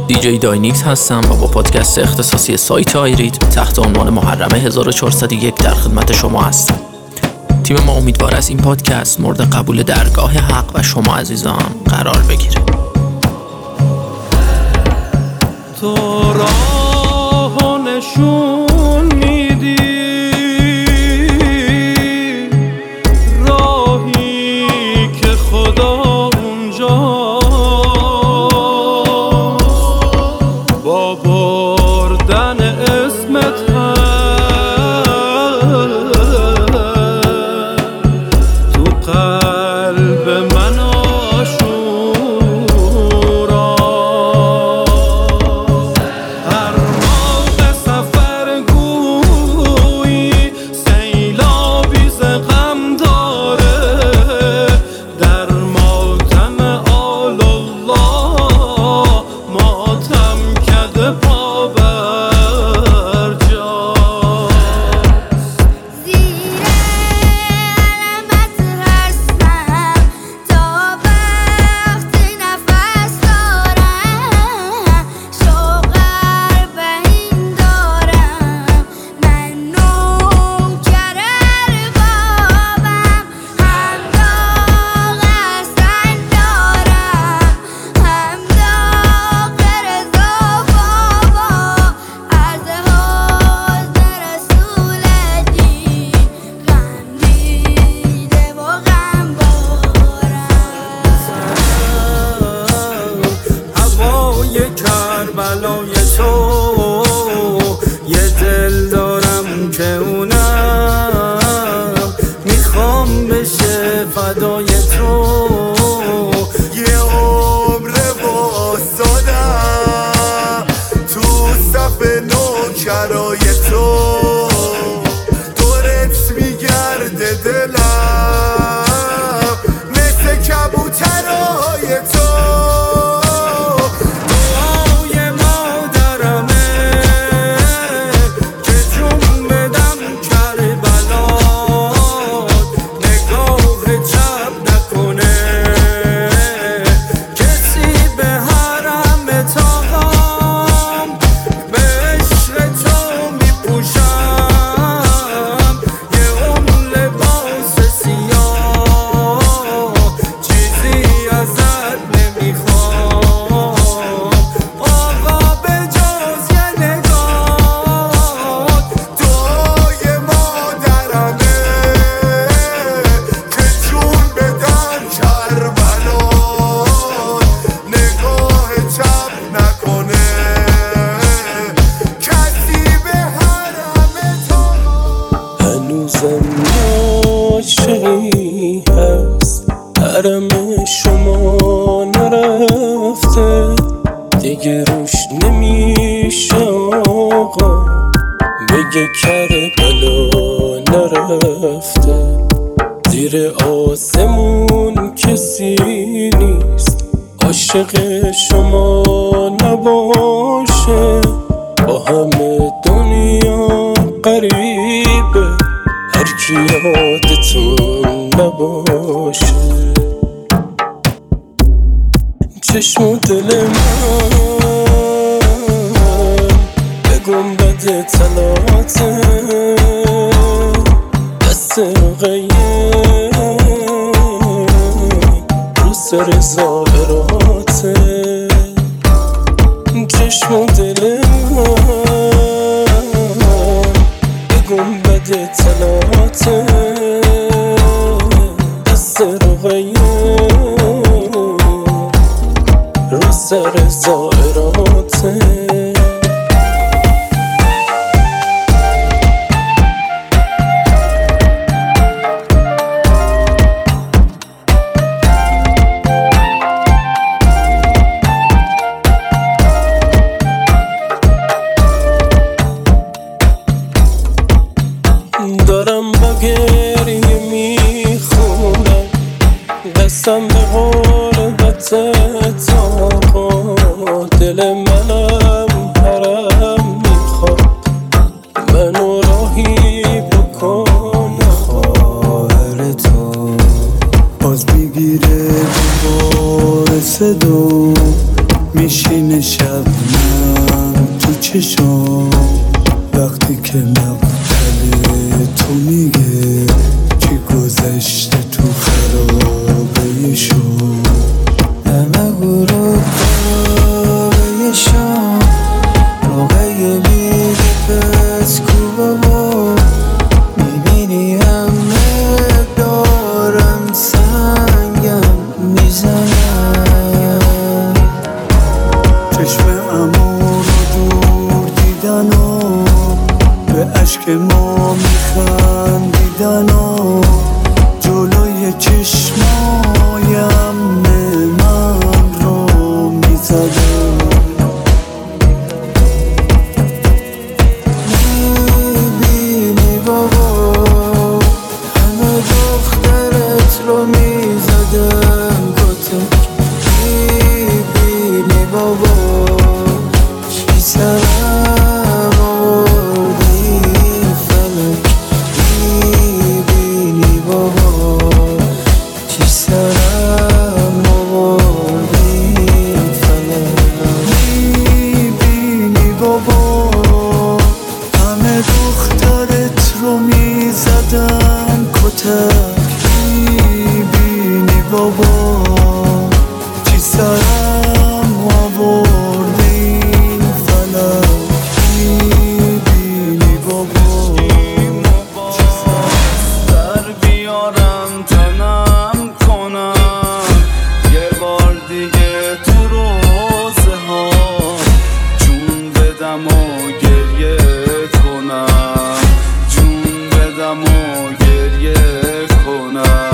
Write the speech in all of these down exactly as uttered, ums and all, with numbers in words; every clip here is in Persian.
دیجی داینیکس هستم و با پادکست اختصاصی سایت آیریتم تحت عنوان محرم هزار و چهارصد و یک در خدمت شما هستم. تیم ما امیدوار است این پادکست مورد قبول درگاه حق و شما عزیزان قرار بگیره. تو راه نشون میدی، راهی که خدا اونجاست، با بردن اسمت تو قلب من آشورا. هر موقع سفر گویی سیلابی ز غم داره، در ماتم آل الله ماتم کده پا بر جاست. زیر علمت هستم تا وقتی نفس دارم، شوق اربعین دارم، من نوکر اربابم، هم داغ حسن دارم هم داغ رضا بابا، عرض حزن رسول دین غم دیده و غمبارم. هوای کربلای تو یه دل دارم که اونم میخوام بشه فدای تو. یه عمر واسادم تو صف نوکرای تو، دورت میگرده دلم مثل کبوترای تو. دعای مادرمه که جون بدم کربلات، نگاه چپ نکنه کسی به حرم تاقم، به عشق تو میپوشم یه عمر لباس سیاه، چیزی ازت نمیخوام آقا به جز یه نگاه. دعای مادرمه که جون بدم کربلات، نگاه چپ نکنه کسی به حرم تو. هنوزم عاشقی هست، حرم شما نرفته دیگه، روش نمیشه آقا بگه کربلا نرفته. زیر آسمون کسی نیست عاشق شما نباشه، با همه دنیا قریبه هر کی یادتون نباشه. چشم و دل من به گنبد طلاته، دست رقیه رو سر زائراته. چشم و دل من به گنبد طلاته، دست رقیه رو سر زائراته. دارم با گریه میخونم دستم به غربت آقا، دل منم حرم میخواد منو راهی بکن. خواهر تو باز بگیره باعث دو میشینه شبنم تو چشم وقتی که مقتل تو میگه چی گذشته تو خرابه شو همه غروب خرابه شام روغه میگه پس کو بابا میبینی همه دارن سنگم میزنن چشم امو رو دور دیدن و به عشق ما میخندیدن و جلوی چشمایم من رو میزدن میبینی بابا همه دخترت رو میزدن کتک میبینی بابا چی سرم آوردی فلک میبینی بابا چی سرم آوردی فلک میبینی بابا همه دخترت رو میزدن کتک میبینی بابا چی سرم آوردی فلک میبینی بابا چی سرم در بیارم تنم کنم یه بار دیگه تو روزه ها جون بدم و گریه کنم جون بدم و گریه کنم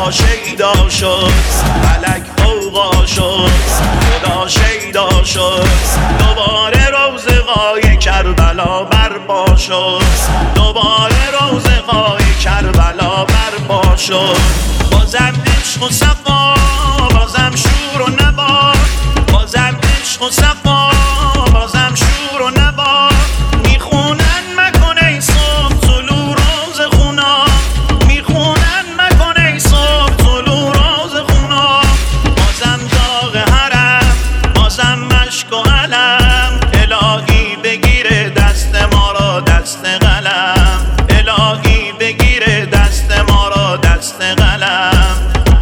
خدا شیدا شد، فلک غوغا شد، خدا شیدا شد. دوباره روزگای کربلا برپا شد، دوباره روزگای کربلا برپا شد. بازم عشق و صفا، بازم شور و نبا، بازم عشق و صفا، بازم شور و نبا. میخونن مکن ای صبح طلوع روز خونا، میخونن مکن ای صبح طلوع روز خونا. بازم داغ حرم، بازم مشک و علم. الهی بگیره دست ما را دست قلم، الهی بگیره دست ما را دست قلم.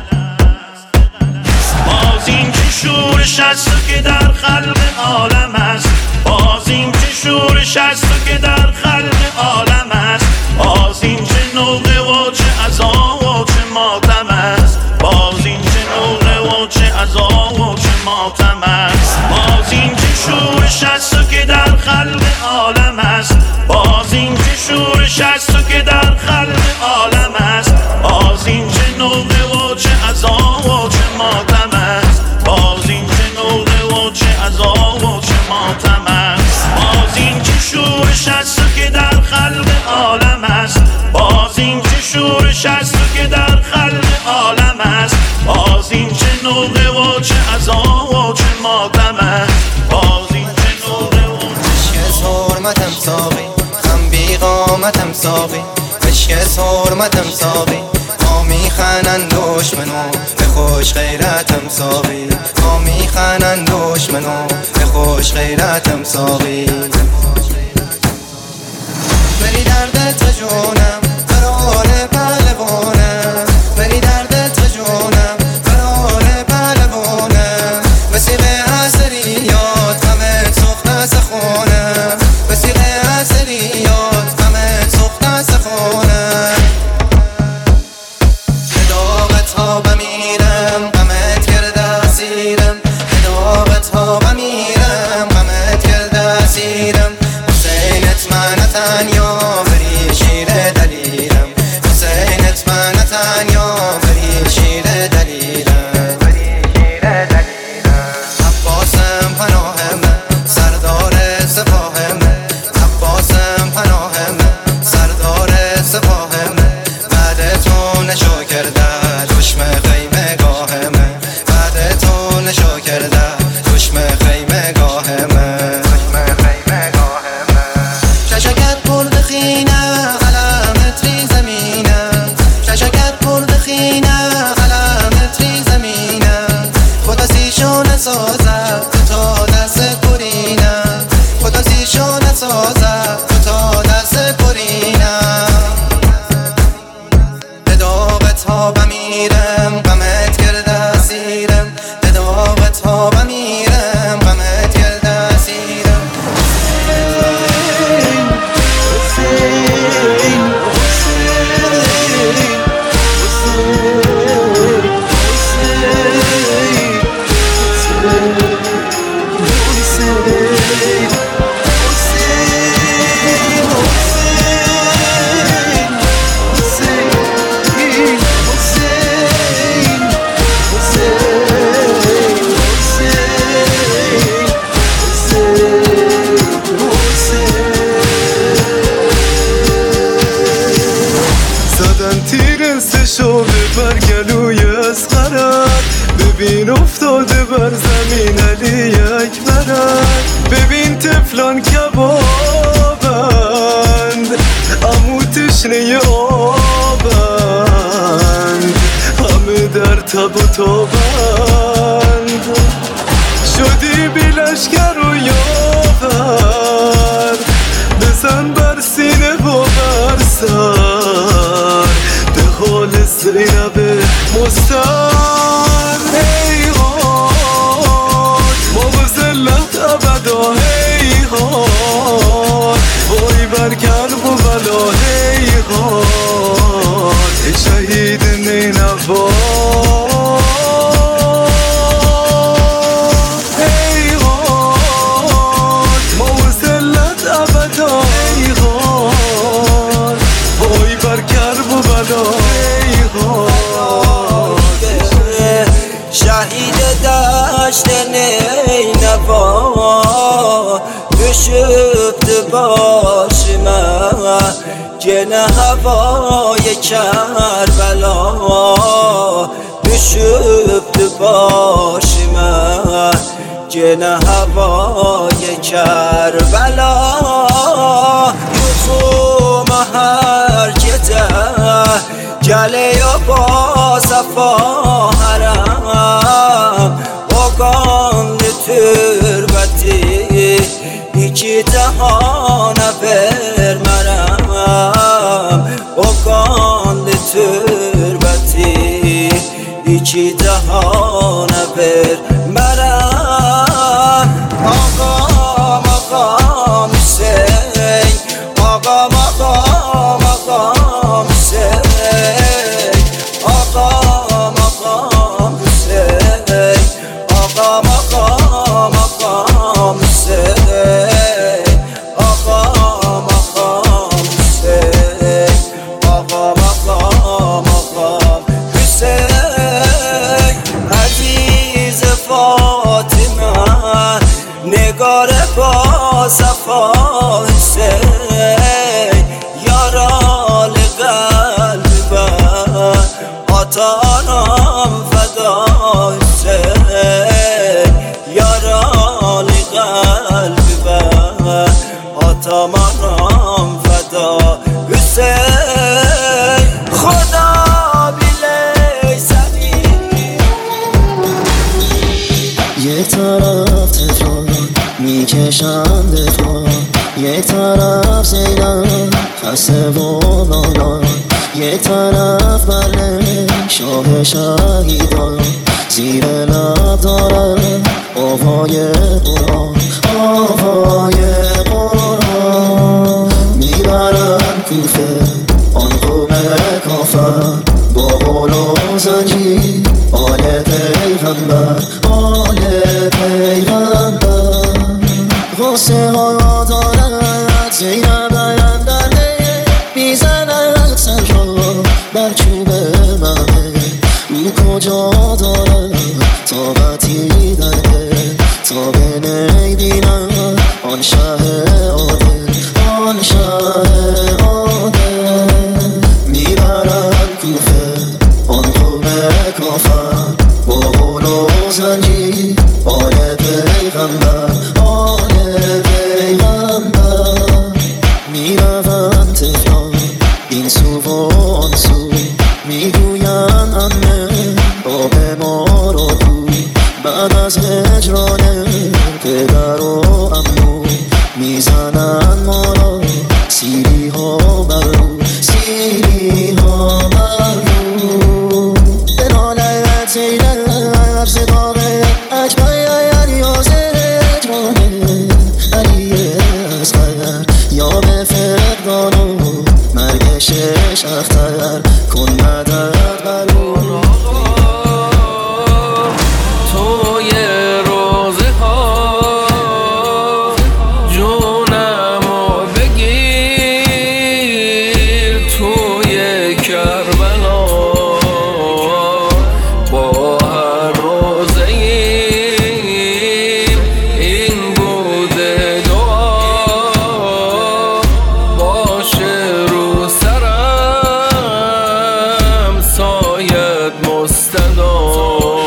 باز این که شورش است که در خلق عالم است، باز این که شورش است که در خلق عالم است. باز این چه نوقه و چه عزا و چه ماتم است، باز این چه نوقه و چه عزا و چه ماتم است. باز این که شورش است که در خلق عالم است، باز این که شورش است که در خلق عالم است. باز این چه نوقه و چه عزا و چه ماتم است، باز این چه نوقه و چه عزا و چه ماتم است. باز این که شورش است که در خلق عالم است، باز این که شورش است که در خلق عالم است. باز این چه نوقه و چه عزا و چه ماتم است، باز این چه نوقه و عشق حرمتم ساقی، غم بی قامتم ساقی، عشق حرمتم ساقی. ما میخنن دشمنو به خوش غیرتم ساقی، ما میخنن دشمنو به خوش غیرتم ساقی. بری دردت به جونم قرار پهلوانم، بری دردت به جونم قرار پهلوانم. وسیقه حسریات غمت سخت سخونم، وسیقه حسریات غمت سخت سخونم. به داغت ها بمیرم غمت کرده اسیرم، به داغت ها بمیرم غمت کرده اسیرم. حسینت من تنیا بری شیر دلیرم، حسینت من تنیا بری شیر دلیرم. عباسم پناه من سردار سپاه من، عباسم پناه من سردار سپاه من. بعد تو نشو کرده دشمن خیمه گاه من، بعد تو نشو کرده دشمن خیمه گاه من. ششکت برد خینه علامت ری زمینه، ششکت برد خینه علامت ری زمینه. خدا سیشو نسازه تا دست کرینه، خدا سیشو نسازه تا دست کرینه. به داغت ها بمیرم غمت کرده اسیرم، به داغت ها بمیرم غمت کرده اسیرم. زدن تیر سشو ببر گلوی اصغرت، ببین افتاده بر زمین علی اکبرت. ببین تفلان کبابند امو تشنه آبند، همه در تب و تابند. شدی بی لشکر و یاور، بزن بر سینه و بر سر، به حال زینب مستر. هیهات ما به ذلت ابدا، هیهات وای بر کرب و بلا. هیهات شهید نینوا، هیهات ما به ذلت ابدا. هیهات وای بر کرب و بلا. هیهات دشت نینوا düşüptü başıma gene havaya Kerbela düşüptü başıma gene havaya Kerbela yuxuma her gece geliyor bu safaharam o qanlı türbəti iki cahana vermərəm o qanlı türbəti iki cahana vermərəm ağam ağam Hüseyin ağam ağam ağam Hüseyin ağam ağam Hüseyin ağam ağam ağam Hüseyin ağam ağam Hüseyin ağam ağam ağam Hüseyin عزیز فاطمه نگار با صفا حسین یارال قلب آتانم فدا حسین یارال قلب آتانم فدا حسین خدا یک طرف تهران میکشم دفاع یک طرف زینب خسته و نالان یک طرف بله شاه شهیدان زیر لب دارم آوای قرآن آوای قرآن میبرم کوفه آن قوم کافر با قول و زنجیر آل پیغمبر آل پیغمبر غصه ها دارد زینب اندرده میزند سر را بر چوب مهمه او کجا دارد طاقتی در دل تا به نبینم آن شه عادل آن شه عادل میبرم کوفه آن قوم کافر با قول و زنجیر آل پیغمبر آل پیغمبر میروم تهران این سو و آن سو میگویم عمه آب ما را کو بعد از هجران پدر و عمو میزنن ما را سیری ها بر رو سیری ها بر رو به نالت زینب صداق اکبر علی هجرانه علی اصغر یا به فقدان و مرگ شش اختر کن مدد بر رو توی روزه ها جونمو بگیر توی کربلا با هر روزه این بوده دعا باشه رو سرم سایت مستدام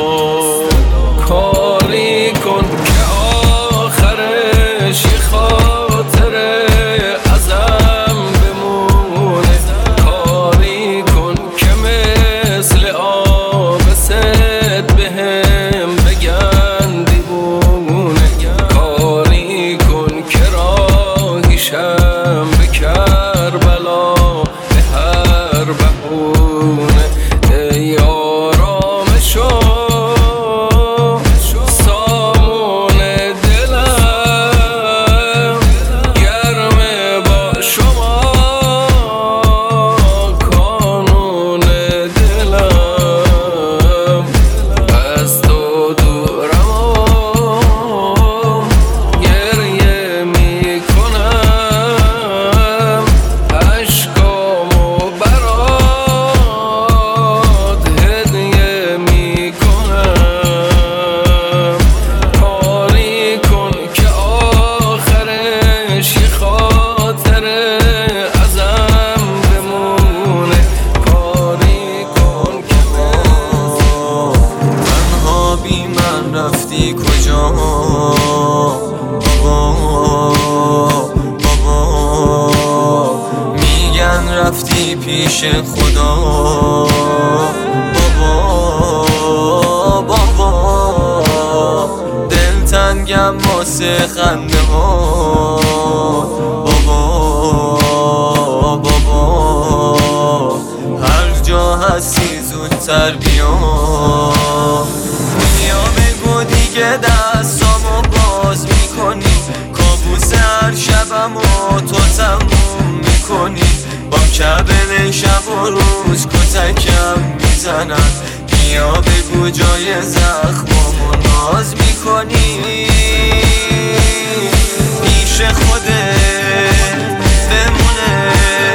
کاری کن که آخرش یه خاطره ازم بمونه کاری کن که مثل آب سد بهم بگن دیوونه کاری کن که راهیشم به کربلا به هر بهونه ای آرامش رفتی کجا بابا بابا میگن رفتی پیش خدا بابا بابا دلتنگم واسه خنده ها بابا بابا هر جا هستی زودتر بیا بیا بگو دیگه دستامو باز میکنی کابوس هر شبمو تو تموم میکنی با کبل شب و روز کتکم میزنن بیا بگو جای زخمامو ناز میکنی پیش خودت بمونه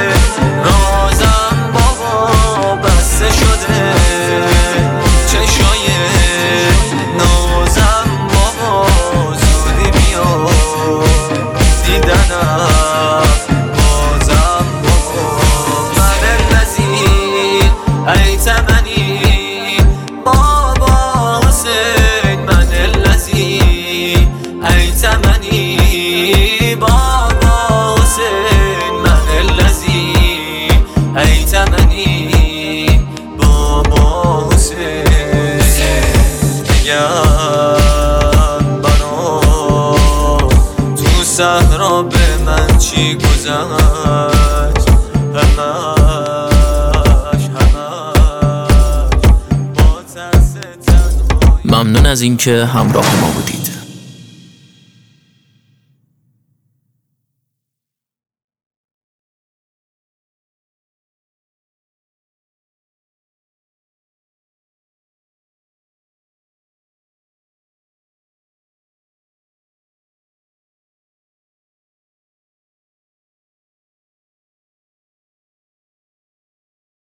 رازم بابا بسته شده چشای نازم بابا زودی بیا دیدنم بازم بابا من الذی ایتمنی بابا حسین من الذی ایتمنی بابا حسین من الذی ایتمنی بابا حسین بگم بنا تو صحرا به من چی گذشت همش همش با ترس تنهایی. ممنون از اینکه همراه ما بودید.